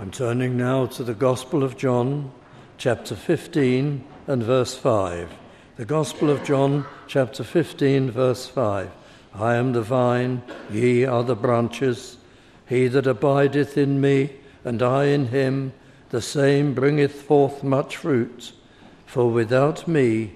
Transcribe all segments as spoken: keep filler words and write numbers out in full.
I'm turning now to the Gospel of John, chapter fifteen and verse five. The Gospel of John, chapter fifteen, verse five. I am the vine, ye are the branches. He that abideth in me, and I in him, the same bringeth forth much fruit. For without me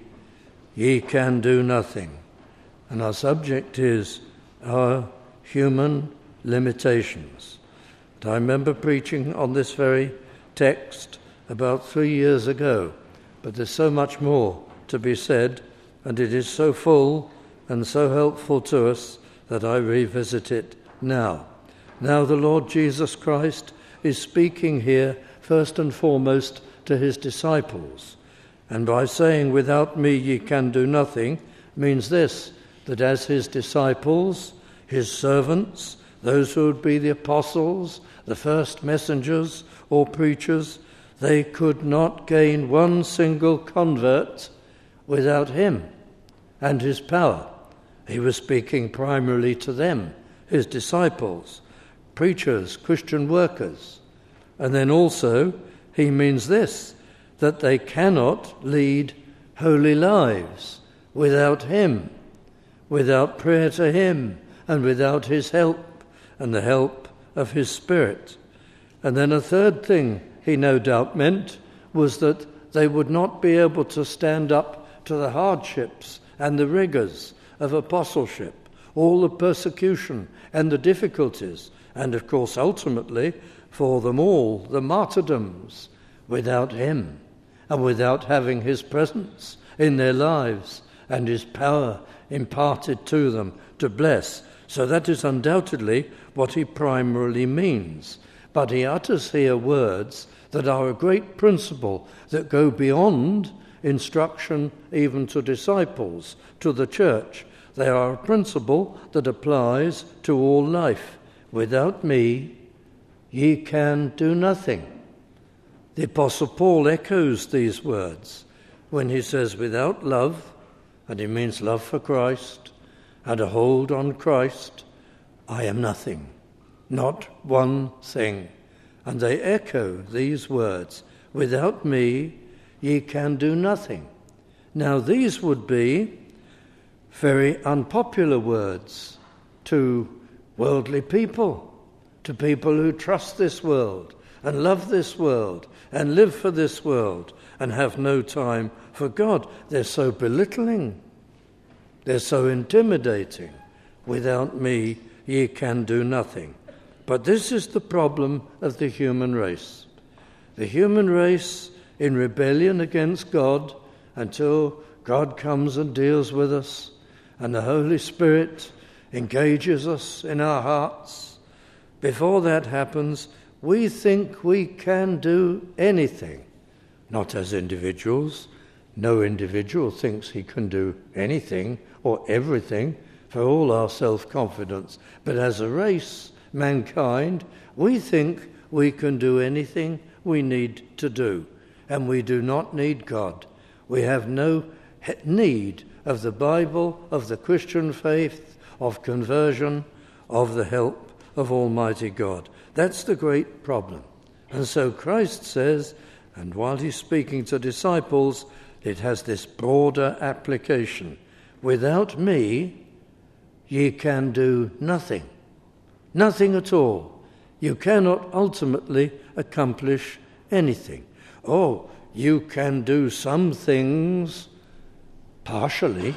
ye can do nothing. And our subject is our human limitations. I remember preaching on this very text about three years ago, but there's so much more to be said, and it is so full and so helpful to us that I revisit it now. Now the Lord Jesus Christ is speaking here first and foremost to his disciples, and by saying, without me ye can do nothing, means this, that as his disciples, his servants, those who would be the apostles, the first messengers or preachers, they could not gain one single convert without him and his power. He was speaking primarily to them, his disciples, preachers, Christian workers. And then also he means this, that they cannot lead holy lives without him, without prayer to him, and without his help and the help of his Spirit. And then a third thing he no doubt meant was that they would not be able to stand up to the hardships and the rigours of apostleship, all the persecution and the difficulties, and of course ultimately for them all the martyrdoms, without him and without having his presence in their lives and his power imparted to them to bless. So that is undoubtedly what he primarily means. But he utters here words that are a great principle that go beyond instruction even to disciples, to the church. They are a principle that applies to all life. Without me, ye can do nothing. The Apostle Paul echoes these words when he says, without love, and he means love for Christ, and a hold on Christ, I am nothing, not one thing. And they echo these words, without me ye can do nothing. Now these would be very unpopular words to worldly people, to people who trust this world and love this world and live for this world and have no time for God. They're so belittling. They're so intimidating. Without me, ye can do nothing. But this is the problem of the human race. The human race in rebellion against God until God comes and deals with us and the Holy Spirit engages us in our hearts. Before that happens, we think we can do anything. Not as individuals. No individual thinks he can do anything or everything for all our self-confidence. But as a race, mankind, we think we can do anything we need to do. And we do not need God. We have no need of the Bible, of the Christian faith, of conversion, of the help of Almighty God. That's the great problem. And so Christ says, and while he's speaking to disciples, it has this broader application. Without me, ye can do nothing. Nothing at all. You cannot ultimately accomplish anything. Oh, you can do some things partially.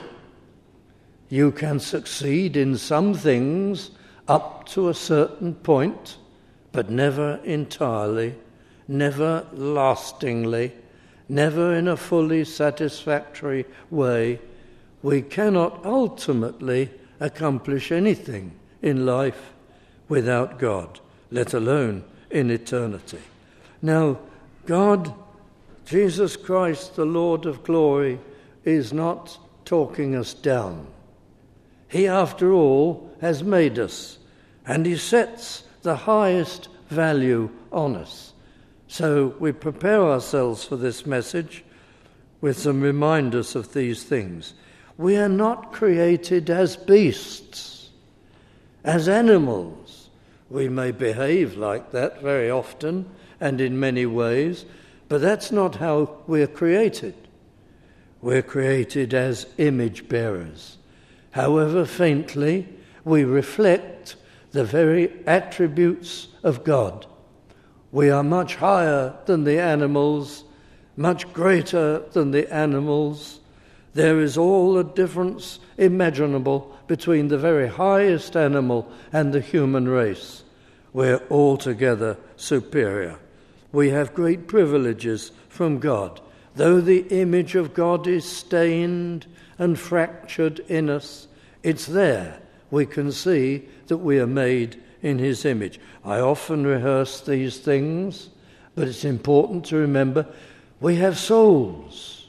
You can succeed in some things up to a certain point, but never entirely, never lastingly, never in a fully satisfactory way. We cannot ultimately accomplish anything in life without God, let alone in eternity. Now, God, Jesus Christ, the Lord of glory, is not talking us down. He, after all, has made us, and he sets the highest value on us. So we prepare ourselves for this message with some reminders of these things. We are not created as beasts, as animals. We may behave like that very often, and in many ways, but that's not how we're created. We're created as image bearers. However faintly, we reflect the very attributes of God. We are much higher than the animals, much greater than the animals. There is all the difference imaginable between the very highest animal and the human race. We're altogether superior. We have great privileges from God. Though the image of God is stained and fractured in us, it's there. We can see that we are made in his image. I often rehearse these things, but it's important to remember we have souls,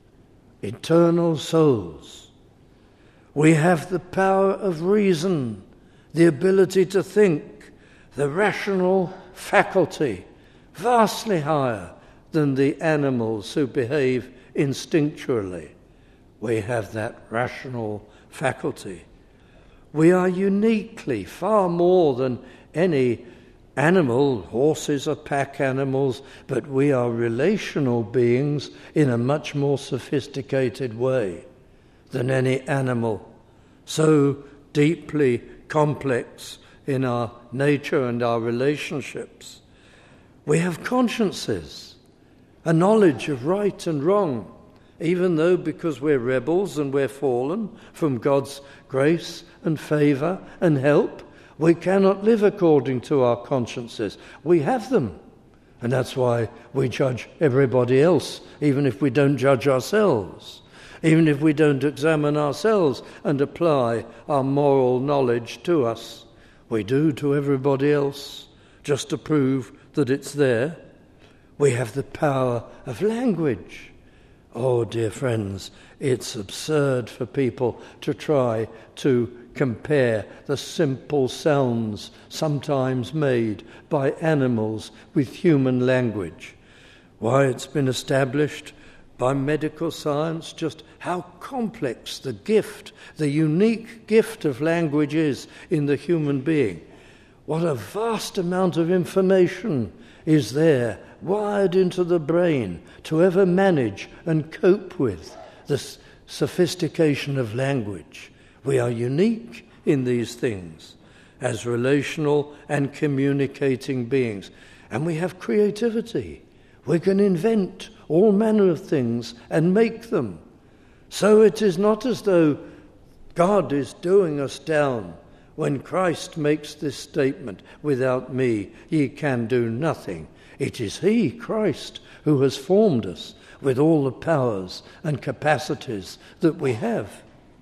eternal souls. We have the power of reason, the ability to think, the rational faculty, vastly higher than the animals who behave instinctually. We have that rational faculty. We are uniquely, far more than any animal. Horses are pack animals, but we are relational beings in a much more sophisticated way than any animal, so deeply complex in our nature and our relationships. We have consciences, a knowledge of right and wrong, even though because we're rebels and we're fallen from God's grace and favour and help, we cannot live according to our consciences. We have them, and that's why we judge everybody else, even if we don't judge ourselves, even if we don't examine ourselves and apply our moral knowledge to us. We do to everybody else, just to prove that it's there. We have the power of language. Oh, dear friends, it's absurd for people to try to compare the simple sounds sometimes made by animals with human language. Why, it's been established by medical science just how complex the gift, the unique gift of language is in the human being. What a vast amount of information is there wired into the brain to ever manage and cope with this sophistication of language. We are unique in these things as relational and communicating beings. And we have creativity. We can invent all manner of things and make them. So it is not as though God is doing us down when Christ makes this statement, "Without me ye can do nothing." It is he, Christ, who has formed us with all the powers and capacities that we have.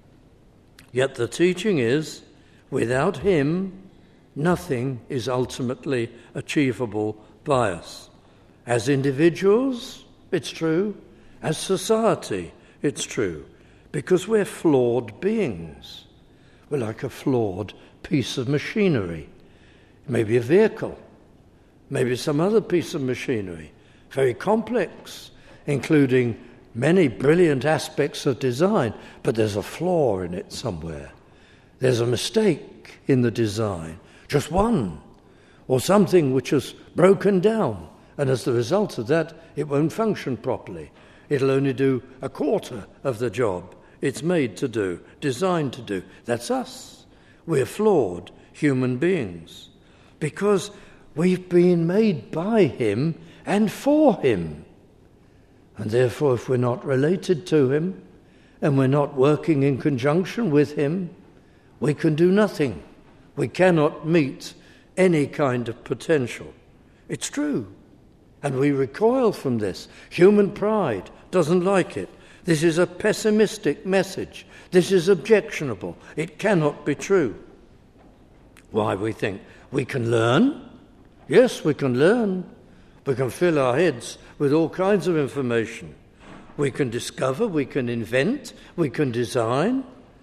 Yet the teaching is, without him, nothing is ultimately achievable by us. As individuals, it's true. As society, it's true. Because we're flawed beings. We're like a flawed piece of machinery. Maybe a vehicle. Maybe some other piece of machinery, very complex, including many brilliant aspects of design, but there's a flaw in it somewhere. There's a mistake in the design, just one, or something which has broken down, and as the result of that, it won't function properly. It'll only do a quarter of the job it's made to do, designed to do. That's us. We're flawed human beings, because we've been made by him and for him. And therefore, if we're not related to him and we're not working in conjunction with him, we can do nothing. We cannot meet any kind of potential. It's true. And we recoil from this. Human pride doesn't like it. This is a pessimistic message. This is objectionable. It cannot be true. Why, we think we can learn. Yes, we can learn. We can fill our heads with all kinds of information. We can discover, we can invent, we can design.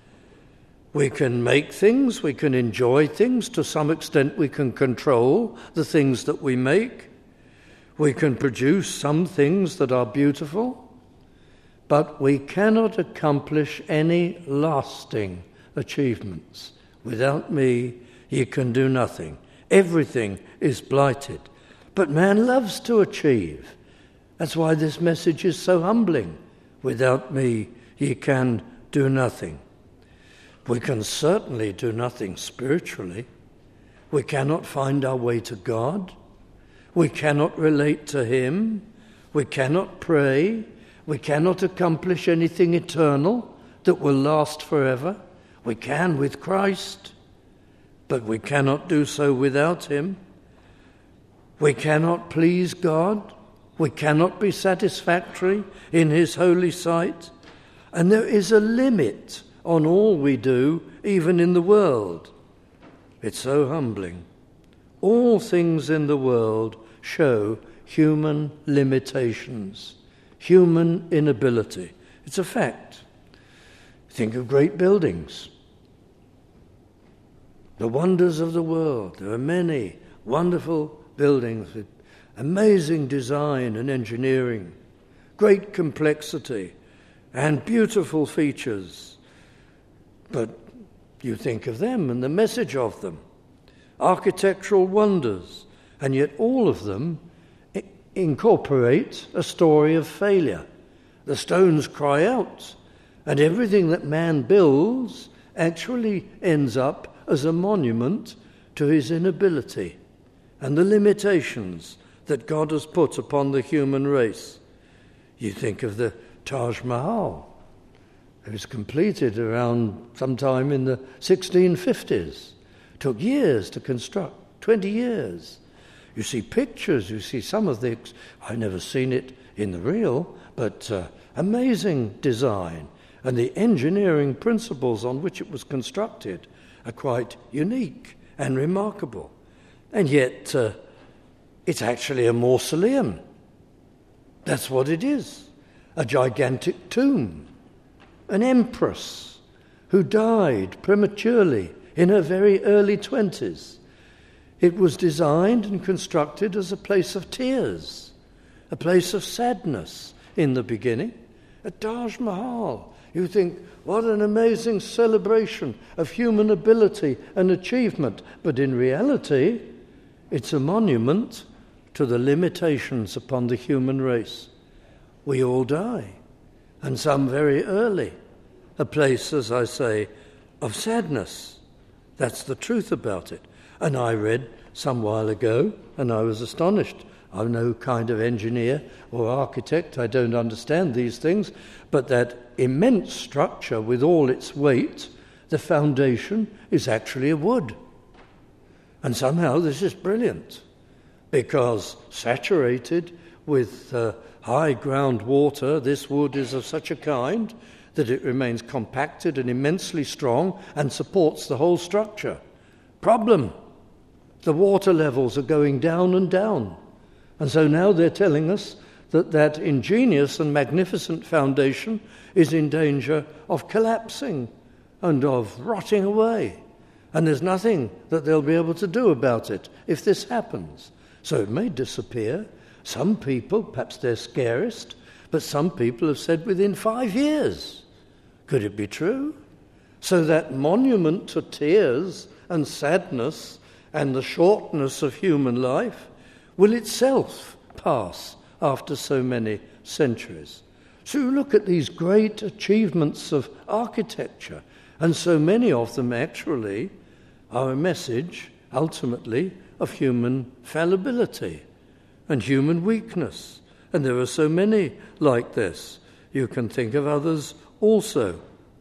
We can make things, we can enjoy things. To some extent, we can control the things that we make. We can produce some things that are beautiful. But we cannot accomplish any lasting achievements. Without me, ye can do nothing. Everything is blighted. But man loves to achieve. That's why this message is so humbling. Without me, ye can do nothing. We can certainly do nothing spiritually. We cannot find our way to God. We cannot relate to him. We cannot pray. We cannot accomplish anything eternal that will last forever. We can with Christ, but we cannot do so without him. We cannot please God. We cannot be satisfactory in his holy sight. And there is a limit on all we do, even in the world. It's so humbling. All things in the world show human limitations, human inability. It's a fact. Think of great buildings. The wonders of the world. There are many wonderful buildings with amazing design and engineering, great complexity and beautiful features. But you think of them and the message of them, architectural wonders, and yet all of them I- incorporate a story of failure. The stones cry out, and everything that man builds actually ends up as a monument to his inability and the limitations that God has put upon the human race. You think of the Taj Mahal. It was completed around sometime in the sixteen fifties. Took years to construct, twenty years. You see pictures, you see some of the, I've never seen it in the real, but uh, amazing design. And the engineering principles on which it was constructed are quite unique and remarkable. And yet, uh, it's actually a mausoleum. That's what it is. A gigantic tomb. An empress who died prematurely in her very early twenties. It was designed and constructed as a place of tears, a place of sadness in the beginning. At Taj Mahal, you think, what an amazing celebration of human ability and achievement. But in reality, it's a monument to the limitations upon the human race. We all die, and some very early. A place, as I say, of sadness. That's the truth about it. And I read some while ago, and I was astonished. I'm no kind of engineer or architect. I don't understand these things. But that immense structure with all its weight, the foundation is actually of wood. And somehow this is brilliant, because saturated with uh, high groundwater, this wood is of such a kind that it remains compacted and immensely strong and supports the whole structure. Problem: the water levels are going down and down. And so now they're telling us that that ingenious and magnificent foundation is in danger of collapsing and of rotting away. And there's nothing that they'll be able to do about it if this happens. So it may disappear. Some people, perhaps they're scariest, but some people have said within five years. Could it be true? So that monument to tears and sadness and the shortness of human life will itself pass after so many centuries. So you look at these great achievements of architecture, and so many of them actually are a message, ultimately, of human fallibility and human weakness. And there are so many like this. You can think of others also.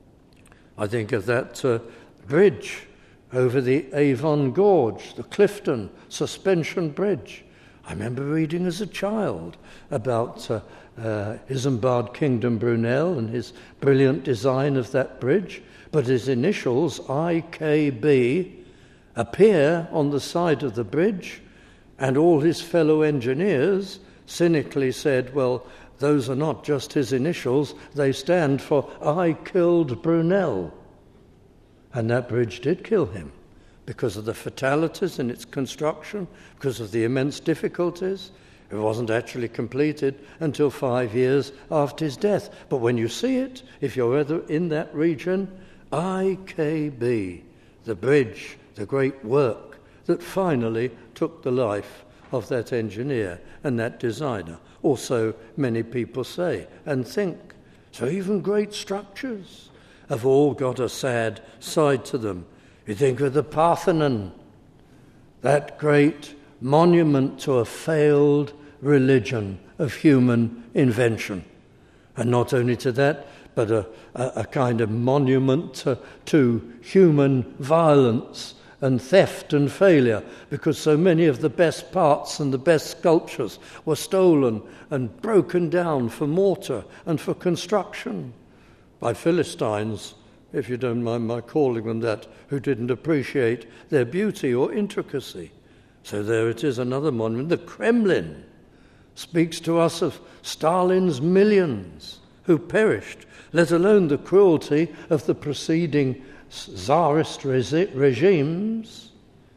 I think of that uh, bridge over the Avon Gorge, the Clifton Suspension Bridge. I remember reading as a child about uh, uh, Isambard Kingdom Brunel and his brilliant design of that bridge, but his initials, I K B, appear on the side of the bridge, and all his fellow engineers cynically said, well, those are not just his initials, they stand for I killed Brunel. And that bridge did kill him because of the fatalities in its construction, because of the immense difficulties. It wasn't actually completed until five years after his death. But when you see it, if you're ever in that region, I K B, the bridge, the great work that finally took the life of that engineer and that designer, or so many people say and think. So even great structures have all got a sad side to them. You think of the Parthenon, that great monument to a failed religion of human invention. And not only to that, but a, a, a kind of monument to, to human violence and theft and failure, because so many of the best parts and the best sculptures were stolen and broken down for mortar and for construction by Philistines, if you don't mind my calling them that, who didn't appreciate their beauty or intricacy. So there it is, another monument. The Kremlin speaks to us of Stalin's millions who perished, let alone the cruelty of the preceding Tsarist regimes.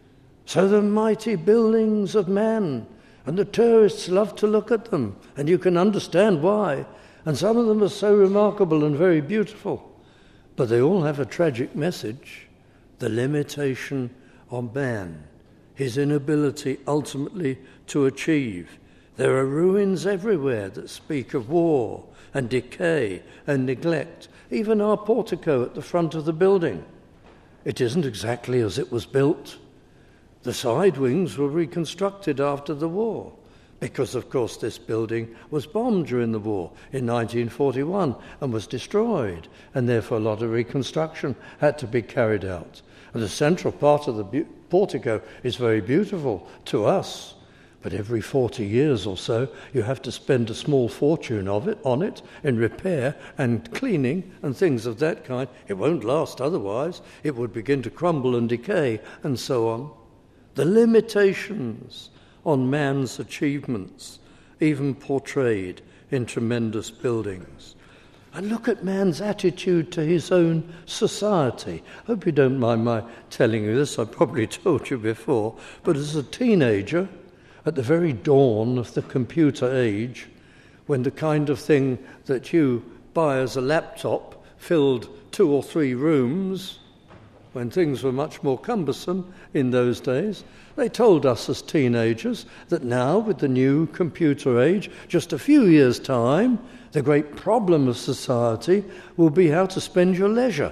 So the mighty buildings of man, and the tourists love to look at them, and you can understand why. And some of them are so remarkable and very beautiful. But they all have a tragic message: the limitation of man, his inability ultimately to achieve. There are ruins everywhere that speak of war and decay and neglect. Even our portico at the front of the building, it isn't exactly as it was built. The side wings were reconstructed after the war, because, of course, this building was bombed during the war in nineteen forty-one and was destroyed, and therefore a lot of reconstruction had to be carried out. And the central part of the bu- portico is very beautiful to us, but every forty years or so you have to spend a small fortune of it on it in repair and cleaning and things of that kind. It won't last otherwise. It would begin to crumble and decay and so on. The limitations on man's achievements, even portrayed in tremendous buildings. And look at man's attitude to his own society. I hope you don't mind my telling you this. I probably told you before. But as a teenager, at the very dawn of the computer age, when the kind of thing that you buy as a laptop filled two or three rooms, when things were much more cumbersome in those days, they told us as teenagers that now, with the new computer age, just a few years' time, the great problem of society will be how to spend your leisure.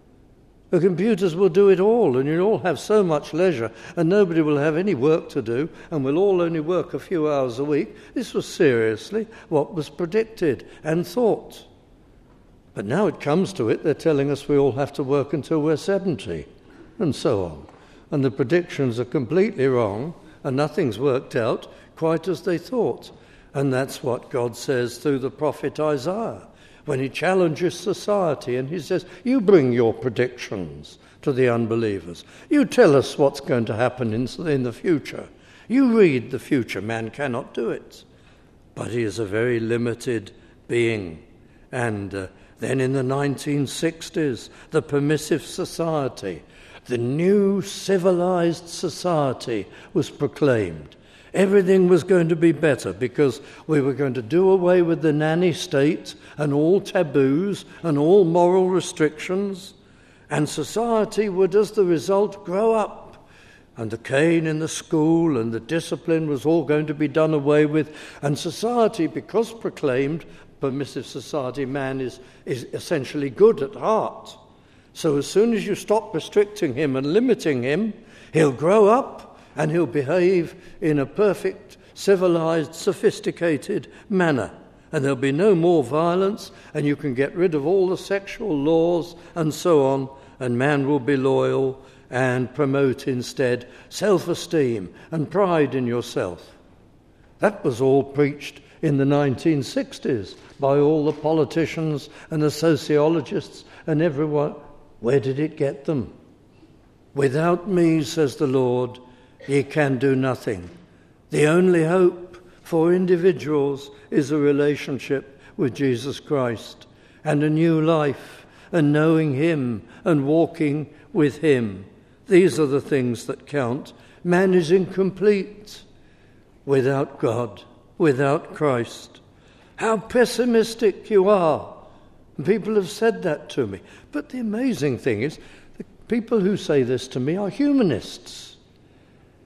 The computers will do it all, and you'll all have so much leisure, and nobody will have any work to do, and we'll all only work a few hours a week. This was seriously what was predicted and thought. But now it comes to it, they're telling us we all have to work until we're seventy, and so on. And the predictions are completely wrong, and nothing's worked out quite as they thought. And that's what God says through the prophet Isaiah, when he challenges society, and he says, you bring your predictions to the unbelievers. You tell us what's going to happen in, in the future. You read the future. Man cannot do it. But he is a very limited being. And uh, then in the nineteen sixties, the permissive society, the new civilized society was proclaimed. Everything was going to be better because we were going to do away with the nanny state and all taboos and all moral restrictions, and society would, as the result, grow up. And the cane in the school and the discipline was all going to be done away with, and society, because proclaimed permissive society, man is, is essentially good at heart. So as soon as you stop restricting him and limiting him, he'll grow up and he'll behave in a perfect, civilized, sophisticated manner. And there'll be no more violence, and you can get rid of all the sexual laws and so on, and man will be loyal and promote instead self-esteem and pride in yourself. That was all preached in the nineteen sixties by all the politicians and the sociologists and everyone. Where did it get them? Without me, says the Lord, ye can do nothing. The only hope for individuals is a relationship with Jesus Christ and a new life and knowing him and walking with him. These are the things that count. Man is incomplete without God, without Christ. How pessimistic you are. And people have said that to me. But the amazing thing is, the people who say this to me are humanists.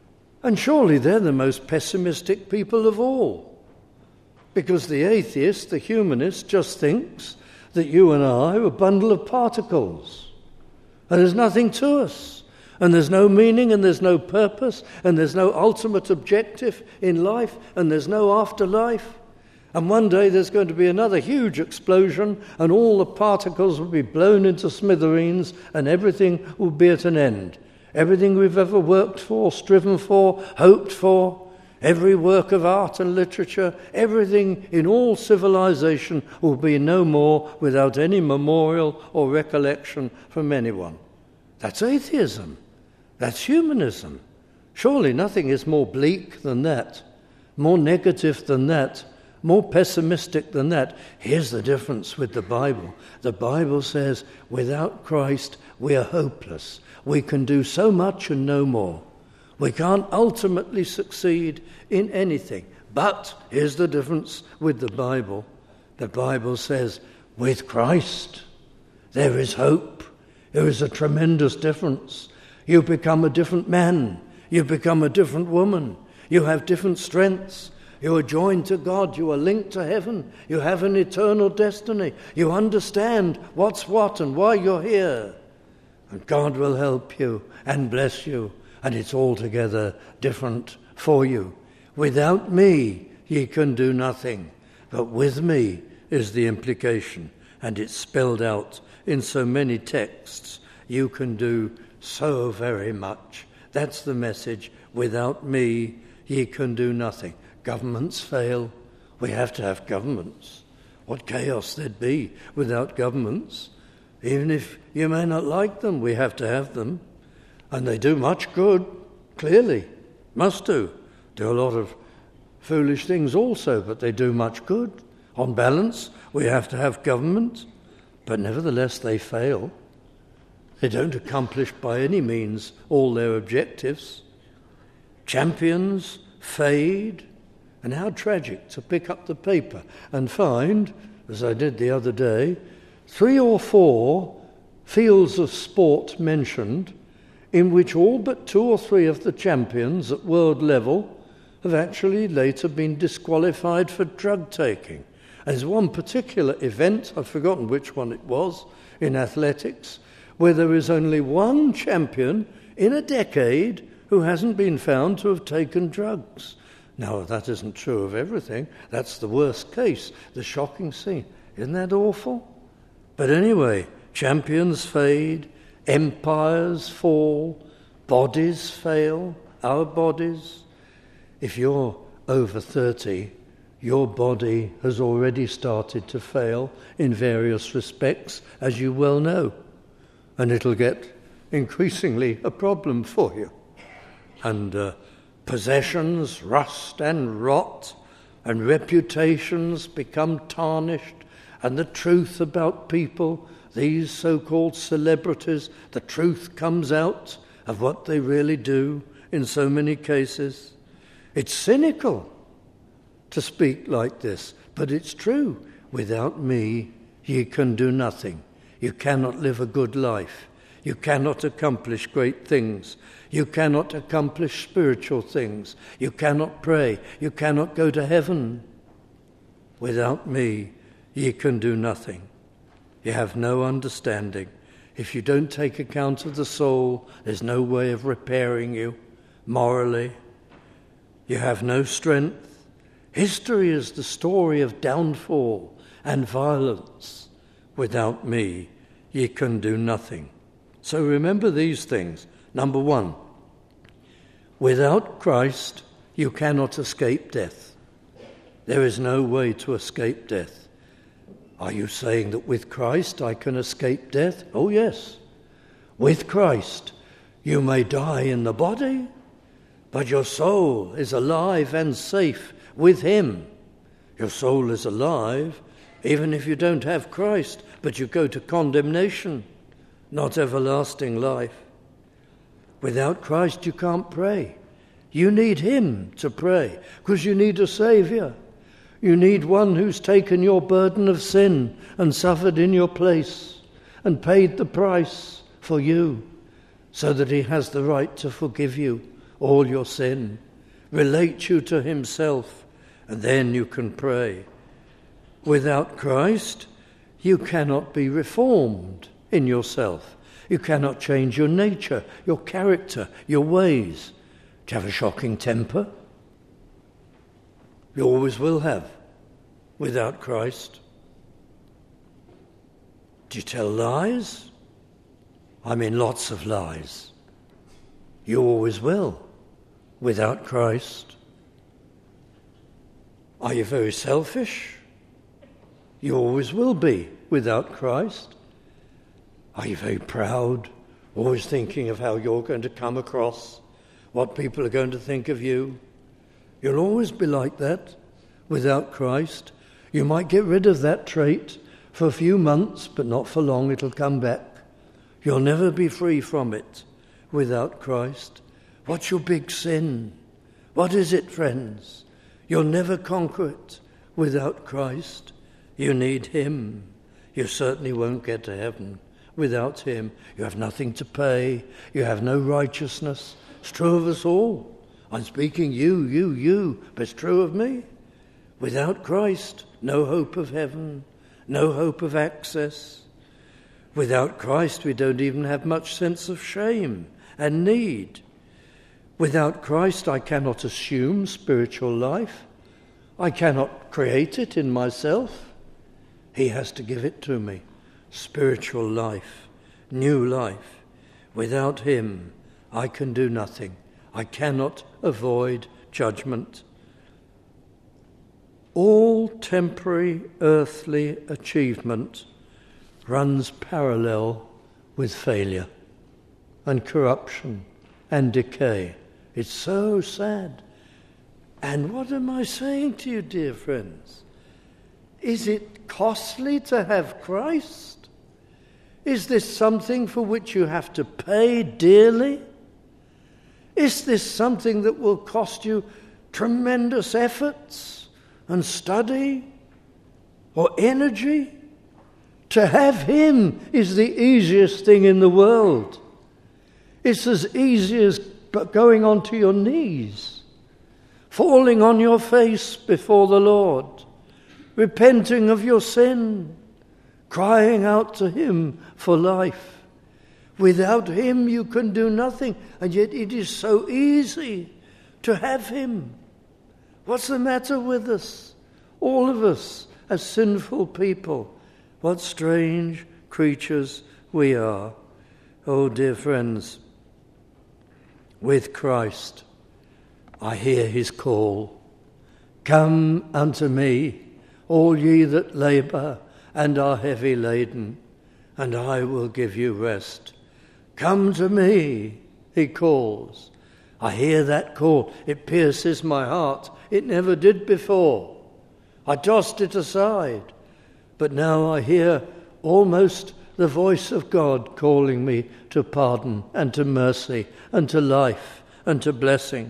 And surely they're the most pessimistic people of all. Because the atheist, the humanist, just thinks that you and I are a bundle of particles. And there's nothing to us. And there's no meaning, and there's no purpose, and there's no ultimate objective in life, and there's no afterlife. And one day there's going to be another huge explosion, and all the particles will be blown into smithereens, and everything will be at an end. Everything we've ever worked for, striven for, hoped for, every work of art and literature, everything in all civilization will be no more without any memorial or recollection from anyone. That's atheism. That's humanism. Surely nothing is more bleak than that, more negative than that, more pessimistic than that. Here's the difference with the Bible. The Bible says, without Christ, we are hopeless. We can do so much and no more. We can't ultimately succeed in anything. But here's the difference with the Bible. The Bible says, with Christ, there is hope. There is a tremendous difference. You become a different man. You become a different woman. You have different strengths. You are joined to God. You are linked to heaven. You have an eternal destiny. You understand what's what and why you're here. And God will help you and bless you. And it's altogether different for you. Without me, ye can do nothing. But with me is the implication. And it's spelled out in so many texts. You can do so very much. That's the message. Without me, ye can do nothing. Governments fail. We have to have governments. What chaos there'd be without governments. Even if you may not like them, we have to have them. And they do much good, clearly. Must do. Do a lot of foolish things also, but they do much good. On balance, we have to have government, but nevertheless they fail. They don't accomplish by any means all their objectives. Champions fade. And how tragic to pick up the paper and find, as I did the other day, three or four fields of sport mentioned in which all but two or three of the champions at world level have actually later been disqualified for drug taking. And there's one particular event, I've forgotten which one it was, in athletics, where there is only one champion in a decade who hasn't been found to have taken drugs. Now, that isn't true of everything. That's the worst case, the shocking scene. Isn't that awful? But anyway, champions fade, empires fall, bodies fail, our bodies. If you're over thirty, your body has already started to fail in various respects, as you well know. And it'll get increasingly a problem for you. And uh, possessions rust and rot, and reputations become tarnished, and the truth about people, these so-called celebrities, the truth comes out of what they really do in so many cases. It's cynical to speak like this, but it's true. Without me, ye can do nothing. You cannot live a good life. You cannot accomplish great things. You cannot accomplish spiritual things. You cannot pray. You cannot go to heaven. Without me, ye can do nothing. You have no understanding. If you don't take account of the soul, there's no way of repairing you morally. You have no strength. History is the story of downfall and violence. Without me, ye can do nothing. So remember these things. Number one, without Christ, you cannot escape death. There is no way to escape death. Are you saying that with Christ I can escape death? Oh, yes. With Christ, you may die in the body, but your soul is alive and safe with him. Your soul is alive even if you don't have Christ, but you go to condemnation, not everlasting life. Without Christ, you can't pray. You need him to pray, because you need a Saviour. You need one who's taken your burden of sin and suffered in your place and paid the price for you, so that he has the right to forgive you all your sin, relate you to himself, and then you can pray. Without Christ, you cannot be reformed in yourself. You cannot change your nature, your character, your ways. Do you have a shocking temper? You always will have, without Christ. Do you tell lies? I mean lots of lies. You always will, without Christ. Are you very selfish? You always will be, without Christ. Are you very proud, always thinking of how you're going to come across, what people are going to think of you? You'll always be like that, without Christ. You might get rid of that trait for a few months, but not for long. It'll come back. You'll never be free from it without Christ. What's your big sin? What is it, friends? You'll never conquer it without Christ. You need him. You certainly won't get to heaven without him. You have nothing to pay. You have no righteousness. It's true of us all. I'm speaking you, you, you, but it's true of me. Without Christ, no hope of heaven, no hope of access. Without Christ, we don't even have much sense of shame and need. Without Christ, I cannot assume spiritual life. I cannot create it in myself. He has to give it to me. Spiritual life, new life. Without him, I can do nothing. I cannot avoid judgment. All temporary earthly achievement runs parallel with failure and corruption and decay. It's so sad. And what am I saying to you, dear friends? Is it costly to have Christ? Is this something for which you have to pay dearly? Is this something that will cost you tremendous efforts and study or energy? To have him is the easiest thing in the world. It's as easy as going onto your knees, falling on your face before the Lord, repenting of your sin, crying out to him for life. Without him you can do nothing, and yet it is so easy to have him. What's the matter with us? All of us as sinful people. What strange creatures we are. Oh, dear friends, with Christ I hear his call. Come unto me, all ye that labour and are heavy laden, and I will give you rest. Come to me, he calls. I hear that call. It pierces my heart. It never did before. I tossed it aside. But now I hear almost the voice of God calling me to pardon and to mercy and to life and to blessing.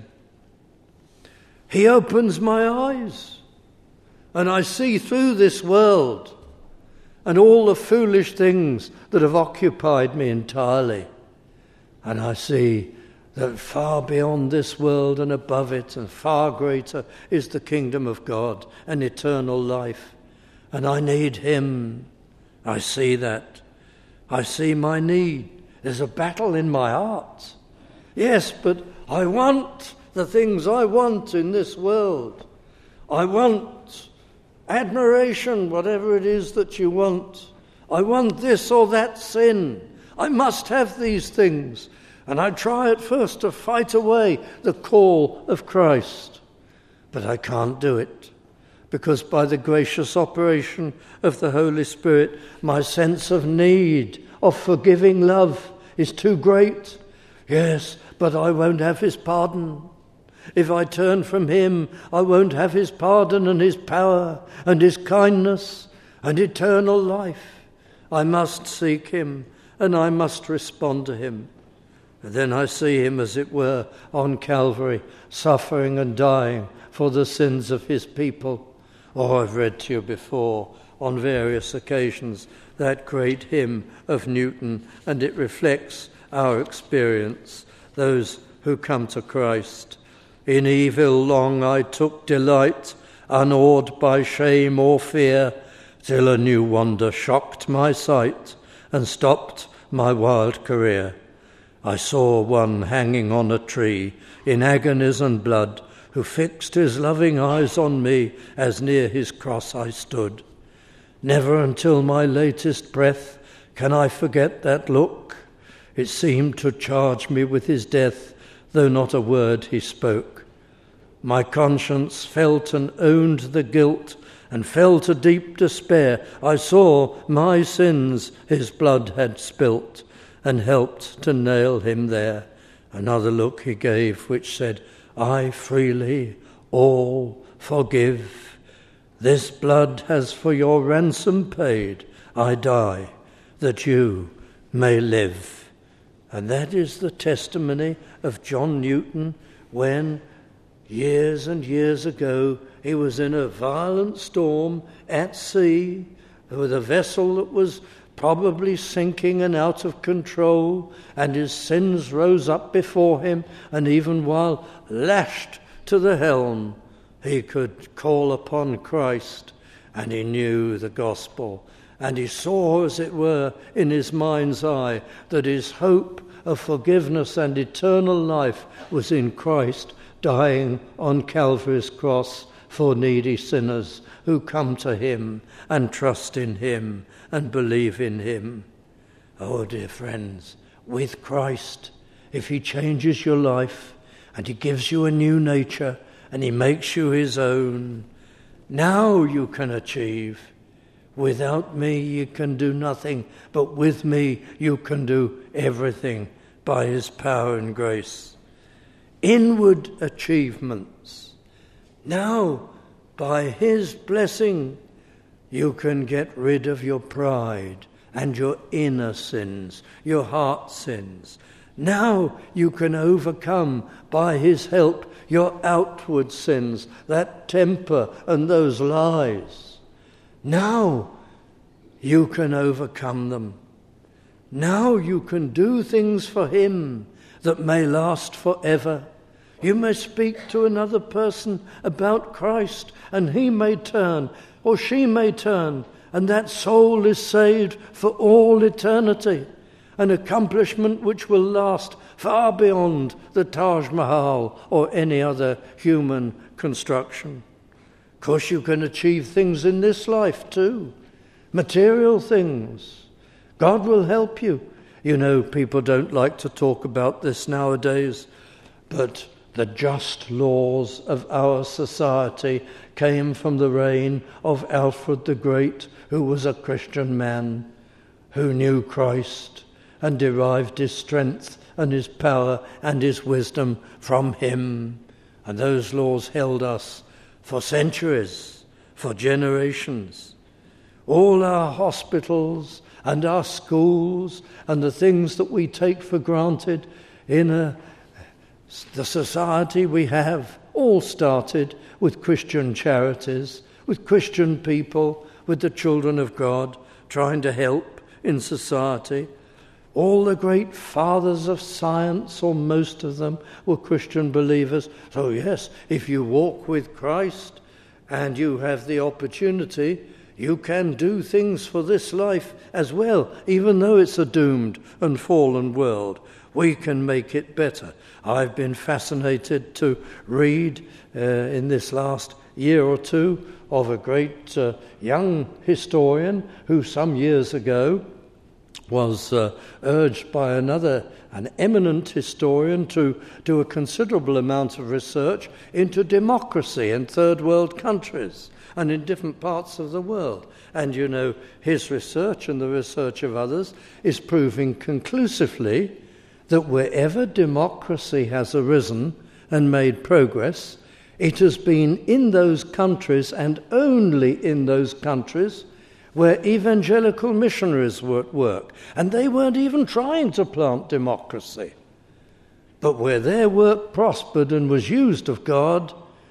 He opens my eyes, and I see through this world and all the foolish things that have occupied me entirely. And I see that far beyond this world and above it and far greater is the kingdom of God and eternal life. And I need him. I see that. I see my need. There's a battle in my heart. Yes, but I want the things I want in this world. I want admiration, whatever it is that you want. I want this or that sin. I must have these things. And I try at first to fight away the call of Christ. But I can't do it. Because by the gracious operation of the Holy Spirit, my sense of need, of forgiving love, is too great. Yes, but I won't have his pardon. If I turn from him, I won't have his pardon and his power and his kindness and eternal life. I must seek him and I must respond to him. And then I see him, as it were, on Calvary, suffering and dying for the sins of his people. Oh, I've read to you before on various occasions that great hymn of Newton, and it reflects our experience. Those who come to Christ. In evil long I took delight, unawed by shame or fear, till a new wonder shocked my sight and stopped my wild career. I saw one hanging on a tree in agonies and blood, who fixed his loving eyes on me as near his cross I stood. Never until my latest breath can I forget that look. It seemed to charge me with his death, though not a word he spoke. My conscience felt and owned the guilt, and fell to deep despair. I saw my sins his blood had spilt, and helped to nail him there. Another look he gave, which said, I freely all forgive. This blood has for your ransom paid. I die, that you may live. And that is the testimony of John Newton when, years and years ago, he was in a violent storm at sea with a vessel that was probably sinking and out of control, and his sins rose up before him, and even while lashed to the helm, he could call upon Christ, and he knew the gospel, and he saw, as it were, in his mind's eye, that his hope of forgiveness and eternal life was in Christ dying on Calvary's cross for needy sinners who come to him and trust in him and believe in him. Oh, dear friends, with Christ, if he changes your life and he gives you a new nature and he makes you his own, now you can achieve. Without me you can do nothing, but with me you can do everything by his power and grace. Inward achievements. Now, by his blessing, you can get rid of your pride and your inner sins, your heart sins. Now you can overcome, by his help, your outward sins, that temper and those lies. Now you can overcome them. Now you can do things for him that may last forever. You may speak to another person about Christ, and he may turn, or she may turn, and that soul is saved for all eternity, an accomplishment which will last far beyond the Taj Mahal or any other human construction. Of course, you can achieve things in this life too, material things. God will help you. You know, people don't like to talk about this nowadays, but the just laws of our society came from the reign of Alfred the Great, who was a Christian man, who knew Christ and derived his strength and his power and his wisdom from him. And those laws held us for centuries, for generations. All our hospitals and our schools and the things that we take for granted in a the society we have all started with Christian charities, with Christian people, with the children of God, trying to help in society. All the great fathers of science, or most of them, were Christian believers. So yes, if you walk with Christ and you have the opportunity, you can do things for this life as well, even though it's a doomed and fallen world. We can make it better. I've been fascinated to read uh, in this last year or two of a great uh, young historian who some years ago was uh, urged by another, an eminent historian, to do a considerable amount of research into democracy in third world countries and in different parts of the world. And you know, his research and the research of others is proving conclusively that wherever democracy has arisen and made progress, it has been in those countries, and only in those countries, where evangelical missionaries were at work. And they weren't even trying to plant democracy. But where their work prospered and was used of God,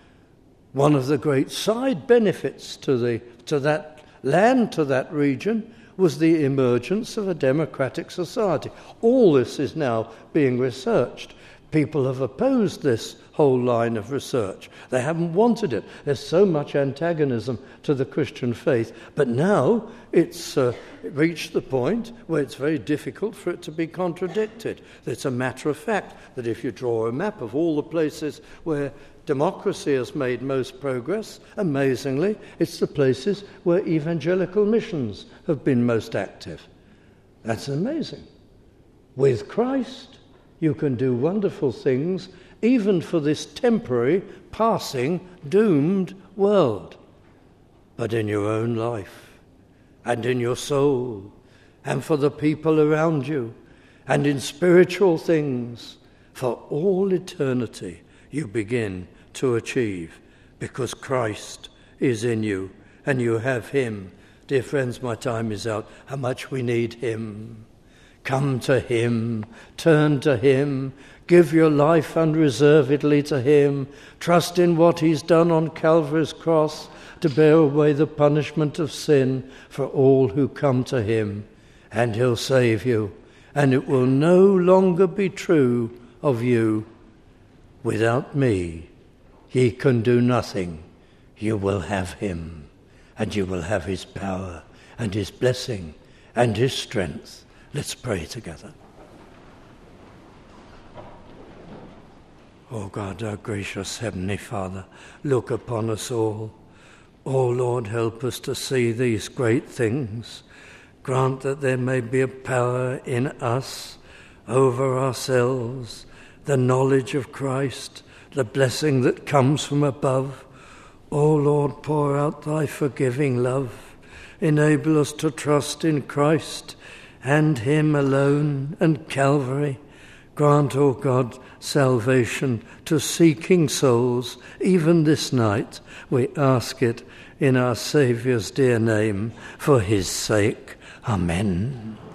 one of the great side benefits to the to that land, to that region, was the emergence of a democratic society. All this is now being researched. People have opposed this whole line of research. They haven't wanted it. There's so much antagonism to the Christian faith. But now it's uh, reached the point where it's very difficult for it to be contradicted. It's a matter of fact that if you draw a map of all the places where democracy has made most progress, amazingly, it's the places where evangelical missions have been most active. That's amazing. With Christ, you can do wonderful things even for this temporary, passing, doomed world. But in your own life, and in your soul, and for the people around you, and in spiritual things, for all eternity, you begin to achieve, because Christ is in you, and you have him. Dear friends, my time is out. How much we need him. Come to him, turn to him, give your life unreservedly to him, trust in what he's done on Calvary's cross to bear away the punishment of sin for all who come to him, and he'll save you, and it will no longer be true of you. Without me, ye can do nothing. You will have him, and you will have his power and his blessing and his strength. Let's pray together. Oh God, our gracious Heavenly Father, look upon us all. Oh Lord, help us to see these great things. Grant that there may be a power in us over ourselves, the knowledge of Christ, the blessing that comes from above. Oh Lord, pour out thy forgiving love. Enable us to trust in Christ and him alone and Calvary. Grant, O God, salvation to seeking souls, even this night. We ask it in our Saviour's dear name, for his sake. Amen.